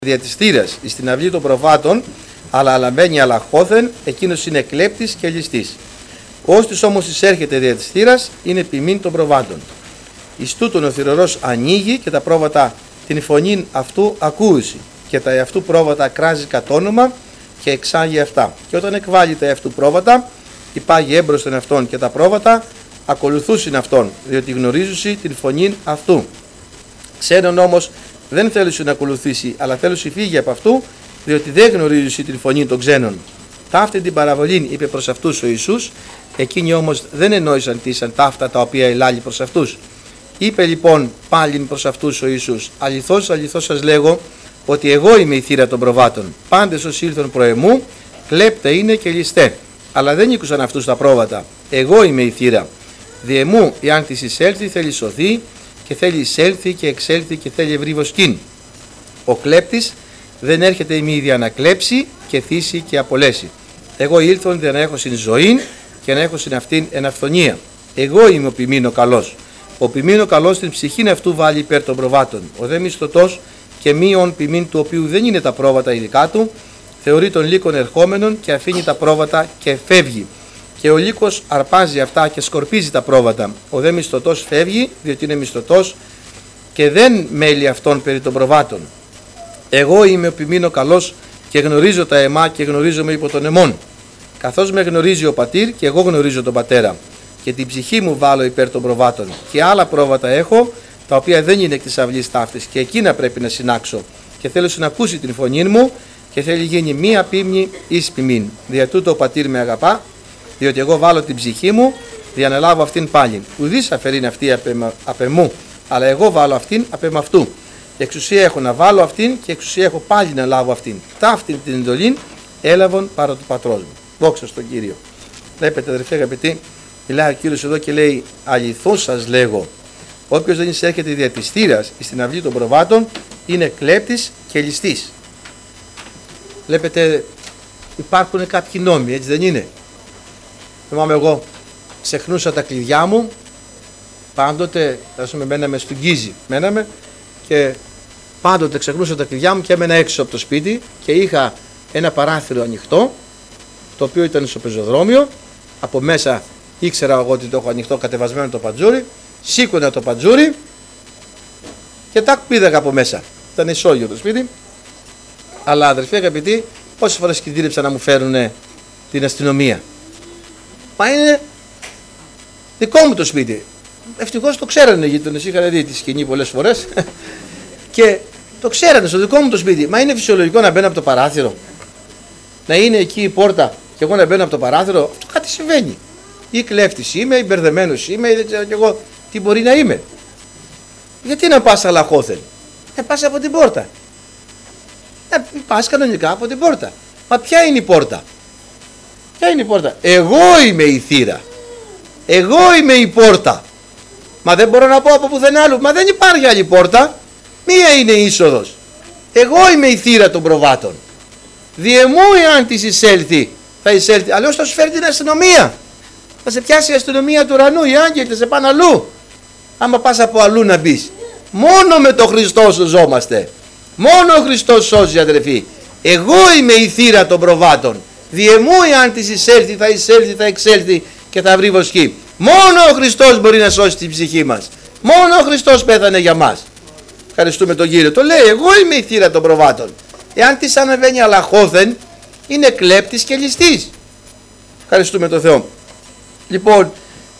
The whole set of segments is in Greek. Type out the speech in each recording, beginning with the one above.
διατιστήρας στην αυλή των προβάτων, αλλά λαμβάνει αλαχώθεν, εκείνος είναι κλέπτης και ληστής. Όστις όμως εισέρχεται διατιστήρας, είναι ποιμήν των προβάτων. Εις τούτον ο θυρωρός ανοίγει και τα πρόβατα την φωνήν αυτού ακούουση, και τα εαυτού πρόβατα κράζει κατ' όνομα και εξάγει αυτά. Και όταν εκβάλλει τα εαυτού πρόβατα, υπάγει έμπροσθεν αυτόν, και τα πρόβατα ακολουθούσιν αυτόν, διότι γνωρίζουσι την φωνήν αυτού. Ξένον όμως δεν θέλουσι να ακολουθήσει, αλλά θέλουσι φύγει από αυτού, διότι δεν γνωρίζουσι την φωνή των ξένων. Ταύτη την παραβολήν είπε προς αυτούς ο Ιησούς, εκείνοι όμως δεν εννόησαν τι ήσαν ταύτα τα οποία ελάλει προς αυτούς. Είπε λοιπόν πάλιν προς αυτούς ο Ιησούς, αληθώς αληθώς σας λέγω, ότι εγώ είμαι η θύρα των προβάτων. Πάντες όσοι ήλθον προεμού, κλέπτε είναι και ληστέ. Αλλά δεν ήκουσαν αυτούς τα πρόβατα. Εγώ είμαι η θύρα. Διεμού, εάν της εισέλθει, θέλει σωθεί, και θέλει εισέλθει και εξέλθει και θέλει ευρύ βοσκήν. Ο κλέπτης δεν έρχεται ημίδια να κλέψει και θύσει και απολέσει. Εγώ ήλθον για να έχω συν ζωήν και να έχω συν αυτήν εν αυθονία. Εγώ είμαι ο ποιμήν καλός. Ο ποιμήν καλός την ψυχήν αυτού βάλει υπέρ των προβάτων. Ο δε μισθωτός και μείον ποιμήν του οποίου δεν είναι τα πρόβατα ειδικά του, θεωρεί τον λύκον ερχόμενον και αφήνει τα πρόβατα και φεύγει. Και ο λύκος αρπάζει αυτά και σκορπίζει τα πρόβατα. Ο δε μισθωτός φεύγει, διότι είναι μισθωτός και δεν μέλει αυτόν περί των προβάτων. Εγώ είμαι ο ποιμήν καλός και γνωρίζω τα αιμά και γνωρίζομαι υπό τον αιμών. Καθώς με γνωρίζει ο πατήρ και εγώ γνωρίζω τον πατέρα. Και την ψυχή μου βάλω υπέρ των προβάτων. Και άλλα πρόβατα έχω, τα οποία δεν είναι εκ της αυλής ταύτης, και εκείνα πρέπει να συνάξω. Και θέλω να ακούσει την φωνή μου, και θέλει γίνει μία πίμνη εις ποιμήν. Δια τούτο ο πατήρ με αγαπά, διότι εγώ βάλω την ψυχή μου, για να λάβω αυτήν πάλι. Ουδής αφαιρήν αυτή απ' εμού, αλλά εγώ βάλω αυτήν απ' αυτού. Εξουσία έχω να βάλω αυτήν, και εξουσία έχω πάλι να λάβω αυτήν. Ταύτην την εντολήν έλαβον παρά του πατρός μου. Δόξα στον Κύριο. Βλέπετε, αδερφέ αγαπητοί, μιλάει ο Κύριος εδώ και λέει: αληθώς σας λέγω, όποιος δεν εισέρχεται διατιστήρας στην αυλή των προβάτων, είναι κλέπτης και ληστής. Βλέπετε, υπάρχουν κάποιοι νόμοι, έτσι δεν είναι? Θυμάμαι εγώ, ξεχνούσα τα κλειδιά μου, πάντοτε, μέναμε στον Γκίζι, και πάντοτε ξεχνούσα τα κλειδιά μου και έμενα έξω από το σπίτι και είχα ένα παράθυρο ανοιχτό, το οποίο ήταν στο πεζοδρόμιο. Από μέσα ήξερα εγώ ότι το έχω ανοιχτό, κατεβασμένο το παντζούρι, σήκωνα το παντζούρι και τάκ πήδαγα από μέσα. Ήταν ισόγειο το σπίτι, αλλά αδερφοί αγαπητοί, πόσες φορές κινδύνεψαν να μου φέρουν την αστυνομία. Μα είναι δικό μου το σπίτι. Ευτυχώς το ξέρανε οι γείτονες, είχαν δει τη σκηνή πολλές φορές και το ξέρανε στο δικό μου το σπίτι. Μα είναι φυσιολογικό να μπαίνω από το παράθυρο, να είναι εκεί η πόρτα και εγώ να μπαίνω από το παράθυρο? Αυτό κάτι συμβαίνει. Ή κλέφτης είμαι, ή μπερδεμένος είμαι, ή δεν ξέρω κι εγώ τι μπορεί να είμαι. Γιατί να πας αλαχώθεν? Πας από την πόρτα. Πας κανονικά από την πόρτα. Μα ποια είναι η πόρτα? Ποια είναι η πόρτα? Εγώ είμαι η θύρα. Εγώ είμαι η πόρτα. Μα δεν μπορώ να πω από πουθενά άλλου. Μα δεν υπάρχει άλλη πόρτα. Μία είναι η είσοδος. Εγώ είμαι η θύρα των προβάτων. Διεμού εάν της εισέλθει, θα εισέλθει. Αλλιώς θα σου φέρει την αστυνομία. Θα σε πιάσει η αστυνομία του ουρανού, οι άγγελοι θα σε πάνε αλλού. Άμα πας από αλλού να μπεις. Μόνο με τον Χριστό σωζόμαστε. Μόνο ο Χριστός σώζει, αδερφοί. Εγώ είμαι η θύρα των προβάτων. Διεμού εάν της εισέλθει, θα εισέλθει, θα εξέλθει και θα βρει βοσκή. Μόνο ο Χριστός μπορεί να σώσει την ψυχή μας. Μόνο ο Χριστός πέθανε για μας. Ευχαριστούμε τον Κύριο. Το λέει, εγώ είμαι η θύρα των προβάτων. Εάν της ανεβαίνει αλαχώθεν, είναι κλέπτης και ληστής. Ευχαριστούμε τον Θεό. Λοιπόν,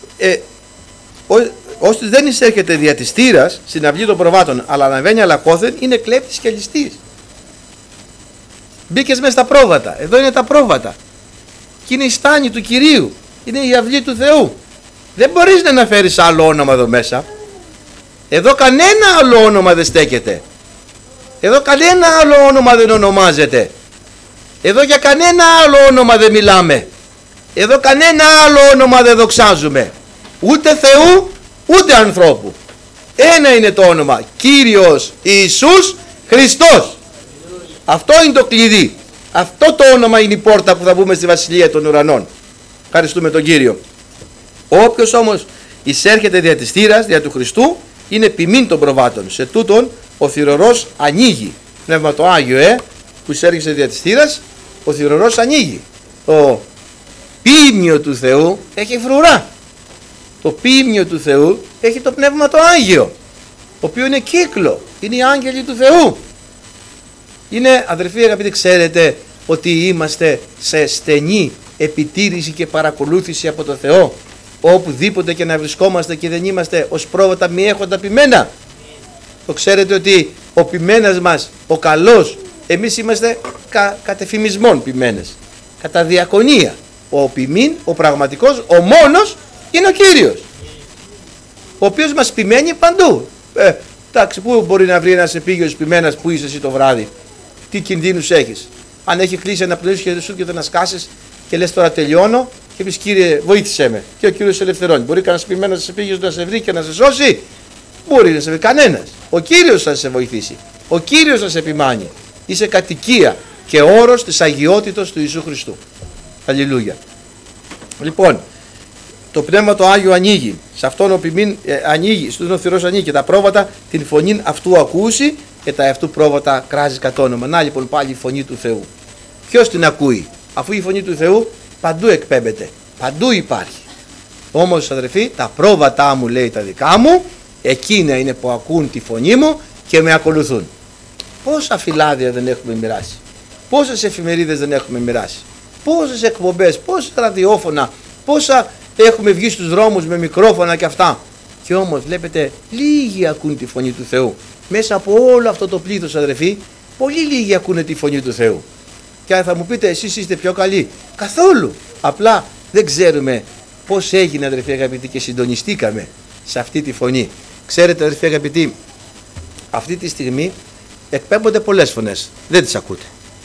όσοι δεν εισέρχεται διατιστήρας στην αυλή των προβάτων, αλλά ανεβαίνει αλαχώθεν, είναι κλέπτης και ληστής. Μπήκες μέσα στα πρόβατα. Εδώ είναι τα πρόβατα. Και είναι η στάνη του Κυρίου. Είναι η αυλή του Θεού. Δεν μπορείς να αναφέρεις άλλο όνομα εδώ μέσα. Εδώ κανένα άλλο όνομα δεν στέκεται. Εδώ κανένα άλλο όνομα δεν ονομάζεται. Εδώ για κανένα άλλο όνομα δεν μιλάμε. Εδώ κανένα άλλο όνομα δεν δοξάζουμε. Ούτε Θεού ούτε ανθρώπου. Ένα είναι το όνομα. Κύριος Ιησούς Χριστός. Αυτό είναι το κλειδί. Αυτό το όνομα είναι η πόρτα που θα μπούμε στη Βασιλεία των Ουρανών. Ευχαριστούμε τον Κύριο. Όποιος όμως εισέρχεται δια της θύρας, δια του Χριστού, είναι ποιμήν των προβάτων. Σε τούτον ο θυρωρός ανοίγει Πνεύμα το Άγιο, που εισέρχεσαι δια της θύρας, ο θυρωρός ανοίγει. Το ποίμνιο του Θεού έχει φρουρά. Το ποίμνιο του Θεού έχει το Πνεύμα το Άγιο, το οποίο είναι κύκλο, είναι οι άγγελοι του Θεού. Είναι, αδερφοί αγαπητοί, ξέρετε ότι είμαστε σε στενή επιτήρηση και παρακολούθηση από το Θεό, οπουδήποτε και να βρισκόμαστε, και δεν είμαστε ως πρόβατα μη έχοντα ποιμένα. Το ξέρετε ότι ο ποιμένας μας, ο καλός, εμείς είμαστε κατεφημισμών ποιμένες, κατά διακονία. Ο ποιμήν, ο πραγματικός, ο μόνος είναι ο Κύριος, ο οποίος μας ποιμένει παντού. Εντάξει, πού μπορεί να βρει ένας επίγειος ποιμένας, που είσαι εσύ το βράδυ, τι κινδύνους έχεις? Αν έχει κλείσει ένα πλαίσιο και σου και να σκάσεις και λες τώρα τελειώνω, και πεις Κύριε βοήθησέ με, και ο Κύριος σε ελευθερώνει. Μπορεί κανένας ποιμένας επίγειος να σε βρει και να σε σώσει? Μπορεί να σε βρει κανένας. Ο Κύριος θα σε βοηθήσει. Ο Κύριος θα σε επιμάνει. Είσαι κατοικία και όρος της αγιότητος του Ιησού Χριστού. Αλληλούια. Λοιπόν, το Πνεύμα το Άγιο ανοίγει. Σε αυτόν ο ποιμήν ανοίγει, στον ο θυρός ανοίγει, και τα πρόβατα την φωνήν αυτού ακούσει, και τα αυτού πρόβατα κράζει κατ' όνομα. Να λοιπόν πάλι η φωνή του Θεού. Ποιος την ακούει? Αφού η φωνή του Θεού παντού εκπέμπεται, παντού υπάρχει. Όμως αδερφοί, τα πρόβατά μου, λέει, τα δικά μου, εκείνα είναι που ακούν τη φωνή μου και με ακολουθούν. Πόσα φυλάδια δεν έχουμε μοιράσει, πόσες εφημερίδες δεν έχουμε μοιράσει, πόσες εκπομπές, πόσα ραδιόφωνα, πόσα έχουμε βγει στους δρόμους με μικρόφωνα και αυτά. Και όμως βλέπετε, λίγοι ακούν τη φωνή του Θεού. Μέσα από όλο αυτό το πλήθος, αδερφοί, πολύ λίγοι ακούνε τη φωνή του Θεού. Και θα μου πείτε, εσείς είστε πιο καλοί. Καθόλου. Απλά δεν ξέρουμε πώς έγινε, αδερφοί αγαπητοί, και συντονιστήκαμε σε αυτή τη φωνή. Ξέρετε, αδερφοί αγαπητοί, αυτή τη στιγμή εκπέμπονται πολλές φωνές. Δεν τις ακούτε.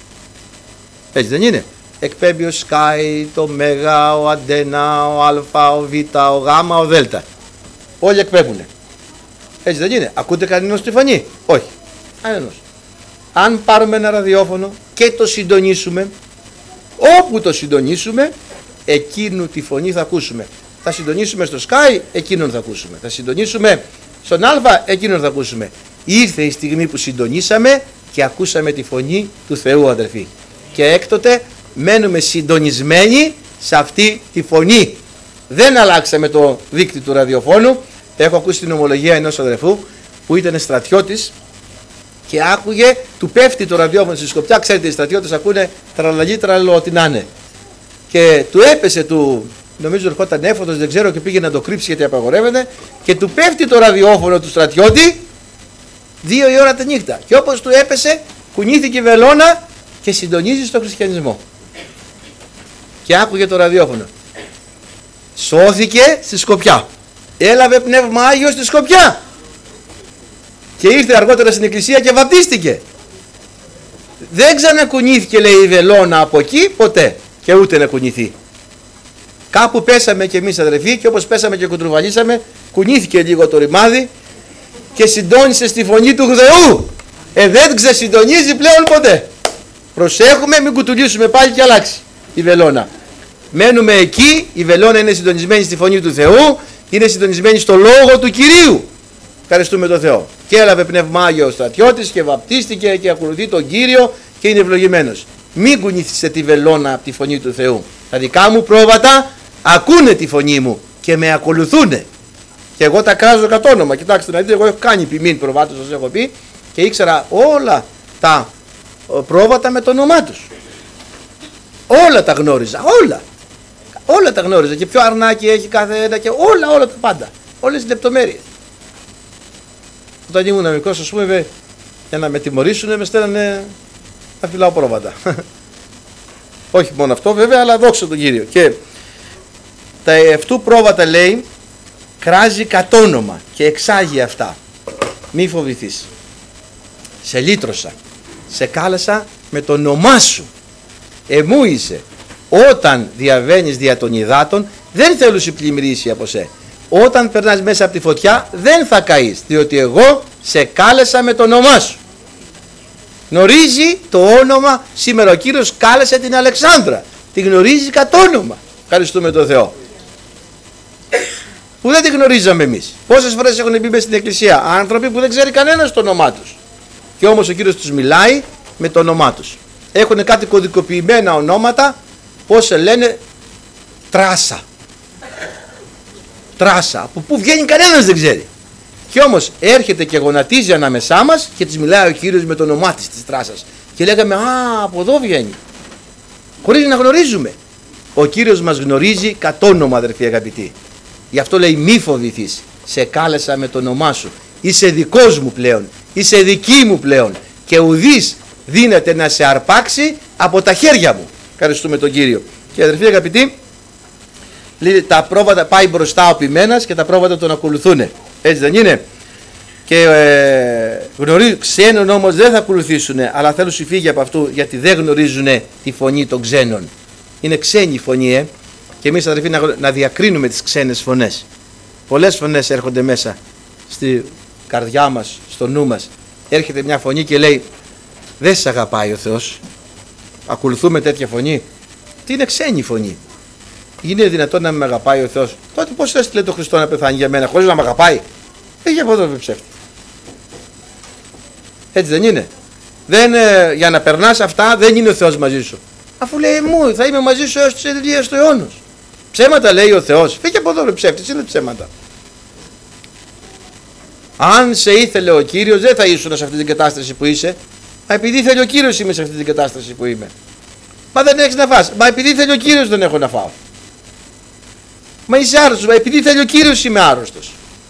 Έτσι δεν είναι? Εκπέμπει ο Sky, το Μέγα, ο Αντένα, ο Α, ο Β, ο Γ, ο Δ. Όλοι εκπέμπουνε. Έτσι δεν είναι? Ακούτε κανένας τη φωνή? Όχι. Κανένας. Αν πάρουμε ένα ραδιόφωνο και το συντονίσουμε, όπου το συντονίσουμε, εκείνου τη φωνή θα ακούσουμε. Θα συντονίσουμε στο Sky, εκείνον θα ακούσουμε. Θα συντονίσουμε στον Α, εκείνον θα ακούσουμε. Ήρθε η στιγμή που συντονίσαμε και ακούσαμε τη φωνή του Θεού, αδερφοί. Και έκτοτε μένουμε συντονισμένοι σε αυτή τη φωνή. Δεν αλλάξαμε το δίκτυο του ραδιοφώνου. Έχω ακούσει την ομολογία ενός αδερφού που ήταν στρατιώτης και άκουγε, του πέφτει το ραδιόφωνο στη σκοπιά. Ξέρετε, οι στρατιώτες ακούνε τραλαλή τραλό, ό,τι να είναι. Και του έπεσε, νομίζω ερχόταν έφωτος, δεν ξέρω, και πήγε να το κρύψει γιατί απαγορεύεται, και του πέφτει το ραδιόφωνο του στρατιώτη 2 η ώρα τη νύχτα. Και όπως του έπεσε, κουνήθηκε η βελόνα και συντονίζει στο χριστιανισμό. Και άκουγε το ραδιόφωνο. Σώθηκε στη Σκοπιά. Έλαβε Πνεύμα Άγιο στη Σκοπιά. Και ήρθε αργότερα στην εκκλησία και βαπτίστηκε. Δεν ξανακουνήθηκε, λέει, η βελόνα από εκεί ποτέ, και ούτε να κουνηθεί. Κάπου πέσαμε κι εμείς, αδερφοί, και όπως πέσαμε και κουντρουβαλίσαμε, κουνήθηκε λίγο το ρημάδι και συντόνισε στη φωνή του Θεού. Δεν ξεσυντονίζει πλέον ποτέ. Προσέχουμε, μην κουτουλήσουμε πάλι και αλλάξει η βελόνα. Μένουμε εκεί, η βελόνα είναι συντονισμένη στη φωνή του Θεού, είναι συντονισμένη στο λόγο του Κυρίου. Ευχαριστούμε τον Θεό. Και έλαβε Πνεύμα Άγιο ο στρατιώτης και βαπτίστηκε και ακολουθεί τον Κύριο και είναι ευλογημένος. Μην κουνήθιστε τη βελόνα από τη φωνή του Θεού. Τα δικά μου πρόβατα ακούνε τη φωνή μου και με ακολουθούνε. Και εγώ τα κράζω κατ' όνομα. Κοιτάξτε να δείτε, εγώ έχω κάνει ποιμήν προβάτων, σας έχω πει, και ήξερα όλα τα πρόβατα με το όνομά τους. Όλα τα γνώριζα, όλα τα γνώριζα, και ποιο αρνάκι έχει κάθε ένα και όλα τα πάντα, όλες τις λεπτομέρειες. Όταν ήμουν μικρός, ας πούμε, για να με τιμωρήσουν, με στέλνανε να φυλάω πρόβατα. Όχι μόνο αυτό βέβαια, αλλά δόξα τον Κύριο. Και τα αυτού πρόβατα, λέει, κράζει κατ' όνομα και εξάγει αυτά. Μη φοβηθείς. Σε λύτρωσα, σε κάλεσα με το όνομά σου. Εμού είσαι. Όταν διαβαίνεις δια των υδάτων, δεν θέλω σου πλημμυρίσει από σε. Όταν περνάς μέσα από τη φωτιά, δεν θα καείς, διότι εγώ σε κάλεσα με το όνομά σου. Γνωρίζει το όνομα. Σήμερα ο Κύριος κάλεσε την Αλεξάνδρα. Τη γνωρίζει κατ' όνομα. Ευχαριστούμε τον Θεό. Που δεν τη γνωρίζαμε εμείς. Πόσες φορές έχουν μπει στην εκκλησία άνθρωποι που δεν ξέρει κανένας το όνομά τους. Και όμως ο Κύριος τους μιλάει με το όνομά τους. Έχουν κάτι κωδικοποιημένα ονόματα, πώς σε λένε, Τράσα. Τράσα, από πού βγαίνει κανένας δεν ξέρει. Και όμως έρχεται και γονατίζει ανάμεσά μας και της μιλάει ο Κύριος με το όνομά της Τράσας. Και λέγαμε, α, από εδώ βγαίνει. Χωρίς να γνωρίζουμε. Ο Κύριος μας γνωρίζει κατ' όνομα, αδερφοί αγαπητοί. Γι' αυτό λέει, μη φοβηθείς, σε κάλεσα με το όνομά σου. Είσαι δικός μου πλέον, είσαι δική μου πλέον και ουδής δύναται να σε αρπάξει από τα χέρια μου. Ευχαριστούμε τον Κύριο. Και αδερφοί αγαπητοί, τα πρόβατα, πάει μπροστά ο ποιμένας και τα πρόβατα τον ακολουθούν. Έτσι δεν είναι? Και ξένων όμως δεν θα ακολουθήσουν, αλλά θέλουν φύγει από αυτού, γιατί δεν γνωρίζουν τη φωνή των ξένων. Είναι ξένη η φωνή, και εμείς αδερφοί να διακρίνουμε τις ξένες φωνές. Πολλές φωνές έρχονται μέσα στη καρδιά μας, στο νου μας. Έρχεται μια φωνή και λέει, δεν σε αγαπάει ο Θεός. Ακολουθούμε τέτοια φωνή? Τι είναι ξένη φωνή? Είναι δυνατόν να με αγαπάει ο Θεός? Τότε πώς έστειλε τον Χριστό να πεθάνει για μένα χωρίς να με αγαπάει? Φύγε από εδώ, ψεύτη. Έτσι δεν είναι? Για να περνάς αυτά δεν είναι ο Θεός μαζί σου. Αφού λέει, μου θα είμαι μαζί σου έως τις τελείες του αιώνος. Ψέματα λέει ο Θεός. Φύγε από εδώ, ψεύτη, είναι ψέματα. Αν σε ήθελε ο Κύριος δεν θα ήσουν σε αυτή την κατάσταση που είσαι. Μα επειδή θέλει ο Κύριος είμαι σε αυτή την κατάσταση που είμαι. Μα δεν έχεις να φας. Μα επειδή θέλει ο Κύριος δεν έχω να φάω. Μα είσαι άρρωστος. Μα επειδή θέλει ο Κύριος είμαι άρρωστος.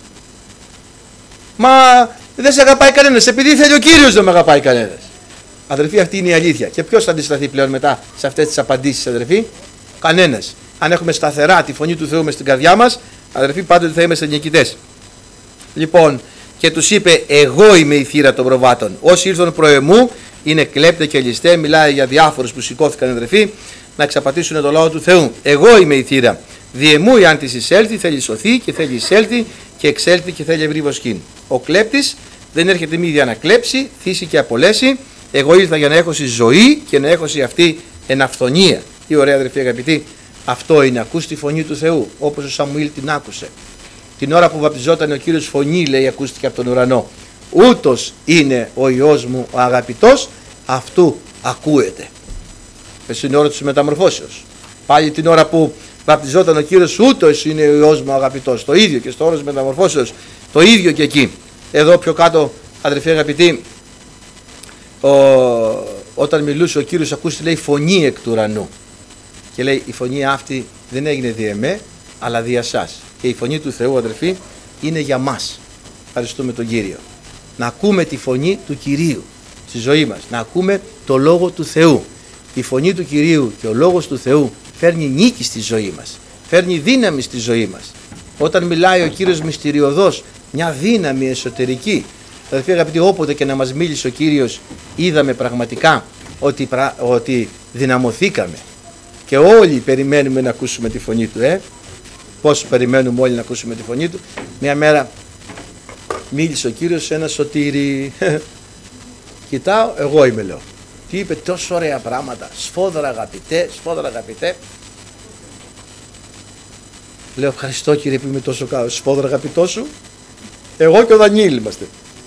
Μα δεν σε αγαπάει κανένας. Επειδή θέλει ο Κύριος δεν με αγαπάει κανένας. Αδερφοί, αυτή είναι η αλήθεια. Και ποιος θα αντισταθεί πλέον μετά σε αυτές τις απαντήσεις, αδερφοί? Κανένας. Αν έχουμε σταθερά τη φωνή του Θεού μες στην καρδιά μας, αδερφοί, πάντοτε θα είμαστε νικητές. Λοιπόν, και τους είπε, εγώ είμαι η θύρα των προβάτων. Όσοι ήρθαν προεμού είναι κλέπτε και ληστέ. Μιλάει για διάφορους που σηκώθηκαν, αδερφοί, να εξαπατήσουν το λαό του Θεού. Εγώ είμαι η θύρα. Διεμού, αν της εισέλθει, θέλει σωθεί και θέλει εισέλθει και εξέλθει και θέλει ευρύ βοσκήν. Ο κλέπτης δεν έρχεται μη για να κλέψει, θύσει και απολέσει. Εγώ ήρθα για να έχωση ζωή και να έχωση αυτή εν αυθονία. Τι ωραία, αδερφοί αγαπητοί. Αυτό είναι, ακούς τη φωνή του Θεού, όπως ο Σαμουήλ την άκουσε. Την ώρα που βαπτιζόταν ο Κύριος, φωνή, λέει, ακούστηκε από τον ουρανό. Ούτως είναι ο Υιός μου ο αγαπητός, αυτού ακούεται. Πες είναι η ώρα της μεταμορφώσεως. Πάλι την ώρα που βαπτιζόταν ο Κύριος, ούτως είναι ο Υιός μου ο αγαπητός. Το ίδιο και στο όρος της μεταμορφώσεως, το ίδιο και εκεί. Εδώ πιο κάτω, αδερφοί αγαπητοί, όταν μιλούσε ο Κύριος, ακούστε, λέει, φωνή εκ του ουρανού. Και λέει, η φωνή αυτή δεν έγινε δι' εμέ, αλλά δι' εσάς. Και η φωνή του Θεού, αδερφοί, είναι για μας. Ευχαριστούμε τον Κύριο. Να ακούμε τη φωνή του Κυρίου στη ζωή μας. Να ακούμε το Λόγο του Θεού. Η φωνή του Κυρίου και ο Λόγος του Θεού φέρνει νίκη στη ζωή μας. Φέρνει δύναμη στη ζωή μας. Όταν μιλάει ο Κύριος μυστηριωδώς, μια δύναμη εσωτερική. Αδερφοί αγαπητοί, όποτε και να μας μίλησε ο Κύριος, είδαμε πραγματικά ότι δυναμωθήκαμε. Και όλοι περιμένουμε να ακούσουμε τη φωνή του. Πώς περιμένουμε όλοι να ακούσουμε τη φωνή του? Μια μέρα μίλησε ο Κύριος σε ένα σωτήρι. Κοιτάω, εγώ είμαι, λέω. Τι είπε? Τόσο ωραία πράγματα. Σφόδρα αγαπητέ, σφόδρα αγαπητέ. Λέω, ευχαριστώ Κύριε που είμαι τόσο καλό. Σφόδρα αγαπητό σου. Εγώ και ο Δανιήλ είμαστε.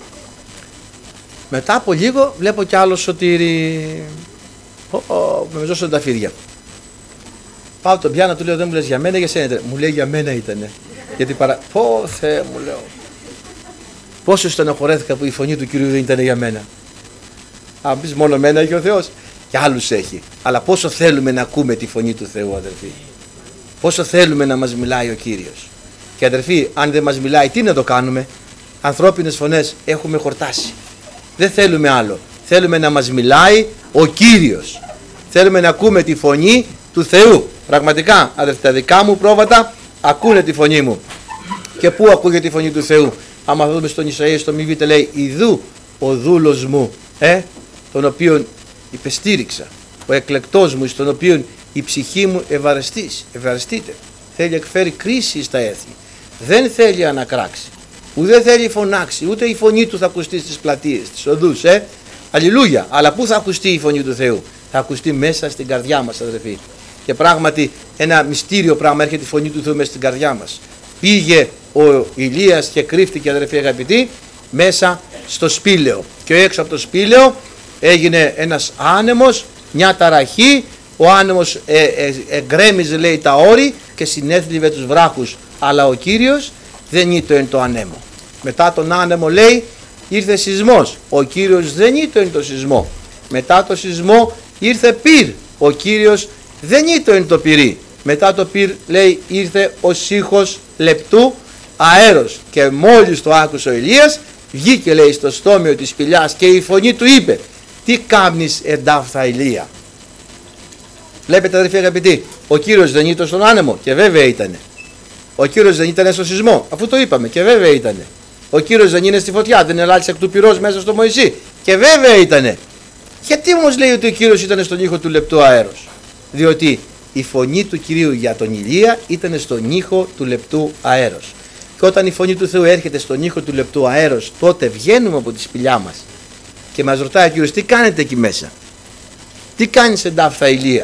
Μετά από λίγο βλέπω κι άλλο σωτήρι. Με ζώσαν τα φίδια. Πάω τον πιάνω, του λέω, δεν μου λες για μένα, για σένα ήταν? Μου λέει, για μένα ήτανε. Γιατί Πω Θεέ μου, λέω. Πόσο στενοχωρέθηκα που η φωνή του Κυρίου δεν ήταν για μένα. Αν πεις μόνο μένα έχει ο Θεός, και άλλους έχει. Αλλά πόσο θέλουμε να ακούμε τη φωνή του Θεού, αδερφοί. Πόσο θέλουμε να μας μιλάει ο Κύριος. Και αδερφοί, αν δεν μας μιλάει, τι να το κάνουμε? Ανθρώπινες φωνές έχουμε χορτάσει. Δεν θέλουμε άλλο. Θέλουμε να μας μιλάει ο Κύριος. Θέλουμε να ακούμε τη φωνή του Θεού. Πραγματικά, αδερφοί, τα δικά μου πρόβατα ακούνε τη φωνή μου. Και πού ακούγεται η φωνή του Θεού? Άμα δούμε στον Ισαΐα, στο μη β' λέει, ιδού ο δούλος μου, τον οποίον υπεστήριξα, ο εκλεκτός μου, στον οποίον η ψυχή μου ευαρεστείται. Θέλει εκφέρει κρίση στα έθνη. Δεν θέλει ανακράξει. Ούτε θέλει φωνάξει, ούτε η φωνή του θα ακουστεί στις πλατείες, στις οδούς. Αλληλούια. Αλλά πού θα ακουστεί η φωνή του Θεού? Θα ακουστεί μέσα στην καρδιά μας, αδερφοί. Και πράγματι ένα μυστήριο πράγμα, έρχεται η φωνή του Θεού μέσα στην καρδιά μας. Πήγε ο Ηλίας και κρύφτηκε, αδερφοί αγαπητοί, μέσα στο σπήλαιο. Και έξω από το σπήλαιο έγινε ένας άνεμος, μια ταραχή, ο άνεμος εγκρέμιζε λέει τα όρη και συνέθλιβε τους βράχους, αλλά ο Κύριος δεν ήτοεν το ανέμο. Μετά τον άνεμο λέει ήρθε σεισμός, ο Κύριος δεν ήτοεν το σεισμό. Μετά το σεισμό ήρθε πυρ, ο Κύριος δεν ήτοεν το πυρί. Μετά το πυρ λέει ήρθε ο ήχος λεπτού αέρος, και μόλις το άκουσε ο Ηλίας βγήκε λέει στο στόμιο της σπηλιάς και η φωνή του είπε τι κάμνεις εντάφθα Ηλία. Βλέπετε αδερφοί αγαπητοί, ο Κύριος δεν ήταν στον άνεμο, και βέβαια ήτανε. Ο Κύριος δεν ήταν στο σεισμό, αφού το είπαμε, και βέβαια ήτανε. Ο Κύριος δεν είναι στη φωτιά, δεν ελάλησε εκ του πυρός μέσα στο Μωυσή, και βέβαια ήτανε. Γιατί όμως λέει ότι ο Κύριος ήταν στον ήχο του λεπτού αέρος? Διότι η φωνή του Κυρίου για τον Ηλία ήταν στον ήχο του λεπτού αέρος. Και όταν η φωνή του Θεού έρχεται στον ήχο του λεπτού αέρος, τότε βγαίνουμε από τη σπηλιά μας και μας ρωτάει ο Κύριος τι κάνετε εκεί μέσα, τι κάνεις εντάφθα Ηλία,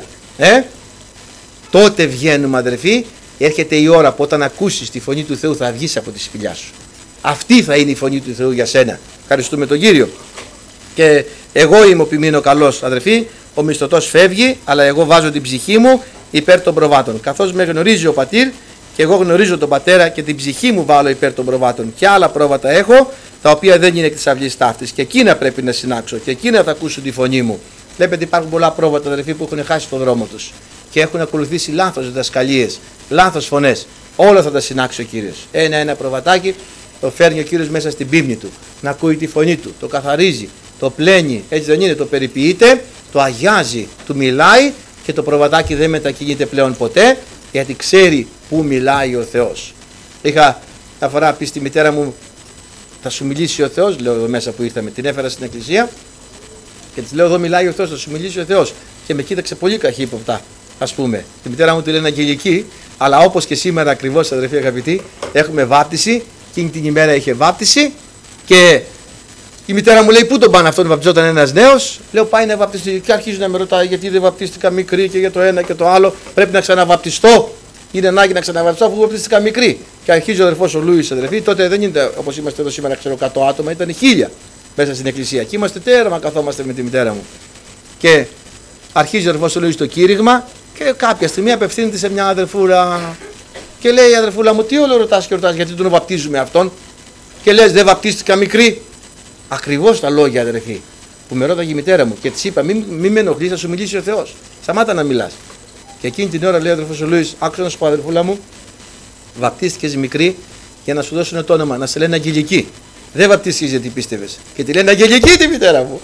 τότε βγαίνουμε αδερφοί. Έρχεται η ώρα που όταν ακούσεις τη φωνή του Θεού θα βγεις από τη σπηλιά σου. Αυτή θα είναι η φωνή του Θεού για σένα. Ευχαριστούμε τον Κύριο. Και εγώ είμαι ο ποιμήνο καλός αδερφοί, ο μισθωτός φεύγει, αλλά εγώ βάζω την ψυχή μου υπέρ των προβάτων. Καθώς με γνωρίζει ο πατήρ και εγώ γνωρίζω τον πατέρα, και την ψυχή μου βάλω υπέρ των προβάτων. Και άλλα πρόβατα έχω, τα οποία δεν είναι εκ της αυλής ταύτης, και εκείνα πρέπει να συνάξω, και εκείνα θα ακούσουν τη φωνή μου. Βλέπετε, υπάρχουν πολλά πρόβατα αδερφοί που έχουν χάσει τον δρόμο τους και έχουν ακολουθήσει λάθος διδασκαλίες, λάθος φωνές. Όλα θα τα συνάξει ο Κύριος. Ένα προβατάκι το φέρνει ο Κύριος μέσα στην πίμνη του, να ακούει τη φωνή του, το καθαρίζει, το πλένει, έτσι δεν είναι, το περιποιείται, το αγιάζει, του μιλάει, και το προβατάκι δεν μετακινείται πλέον ποτέ, γιατί ξέρει που μιλάει ο Θεός. Είχα μια φορά πει στη μητέρα μου, θα σου μιλήσει ο Θεός, λέω εδώ μέσα που ήρθαμε, την έφερα στην εκκλησία και της λέω εδώ μιλάει ο Θεός, θα σου μιλήσει ο Θεός, και με κοίταξε πολύ καχύποπτα, ας πούμε. Τη μητέρα μου τη λένε αγγελική, αλλά όπως και σήμερα ακριβώς αδερφοί αγαπητοί, έχουμε βάπτιση. Εκείνη την ημέρα είχε βάπτιση και η μητέρα μου λέει πού τον πάνε αυτόν, βαπτιζόταν ένας νέος. Λέω πάει να βαπτιστεί, και αρχίζει να με ρωτάει γιατί δεν βαπτίστηκα μικρή και για το ένα και το άλλο. Πρέπει να ξαναβαπτιστώ. Είναι ανάγκη να ξαναβαπτιστώ αφού βαπτίστηκα μικρή. Και αρχίζει ο αδερφός ο Λούις αδερφοί. Τότε δεν είναι όπως είμαστε εδώ σήμερα, ξέρω 100 άτομα, ήταν 1000 μέσα στην εκκλησία. Και είμαστε τέρμα, καθόμαστε με τη μητέρα μου. Και αρχίζει ο αδερφός ο Λούις το κήρυγμα και κάποια στιγμή απευθύνεται σε μια αδερφούλα. Και λέει η αδερφούλα μου, τι όλο ρωτάς και ρωτάς, γιατί τον βαπτίζουμε αυτόν? Και λες, δεν βαπτίστηκα μικρή? Ακριβώς τα λόγια αδερφοί που με ρώταγε η μητέρα μου, και της είπα, μην με ενοχλείς, θα σου μιλήσει ο Θεός. Σταμάτα να μιλάς. Και εκείνη την ώρα λέει ο αδερφός ο Λούις, άκουσα να σου πω αδερφούλα μου, βαπτίστηκες μικρή για να σου δώσουν το όνομα, να σε λένε Αγγελική. Δεν βαπτίστηκες γιατί πίστευες. Και τη λένε Αγγελική τη μητέρα μου.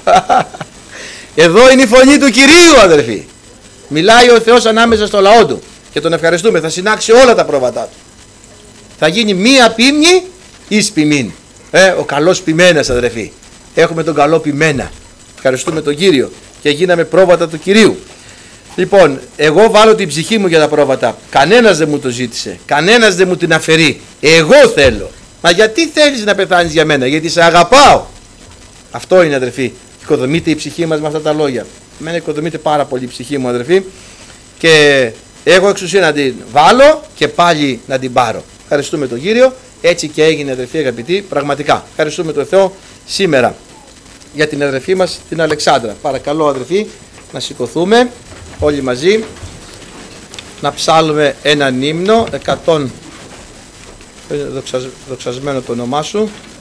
Εδώ είναι η φωνή του Κυρίου αδερφοί. Μιλάει ο Θεός ανάμεσα στο λαό του. Και τον ευχαριστούμε, θα συνάξει όλα τα πρόβατά του. Θα γίνει μία πίμνη εις ποιμήν. Ο καλός ποιμένας αδερφοί. Έχουμε τον καλό ποιμένα. Ευχαριστούμε τον Κύριο. Και γίναμε πρόβατα του Κυρίου. Λοιπόν, εγώ βάλω την ψυχή μου για τα πρόβατα. Κανένας δεν μου το ζήτησε. Κανένας δεν μου την αφαιρεί. Εγώ θέλω. Μα γιατί θέλεις να πεθάνεις για μένα? Γιατί σε αγαπάω. Αυτό είναι αδερφοί. Οικοδομείται η ψυχή μας με αυτά τα λόγια. Εμένα οικοδομείται πάρα πολύ η ψυχή μου αδερφοί. Και έχω εξουσία να την βάλω και πάλι να την πάρω. Ευχαριστούμε τον Κύριο. Έτσι και έγινε αδερφοί αγαπητοί, πραγματικά. Ευχαριστούμε τον Θεό σήμερα για την αδερφή μας την Αλεξάνδρα. Παρακαλώ αδερφοί να σηκωθούμε όλοι μαζί, να ψάλουμε έναν ύμνο 100, δοξασμένο το όνομά σου.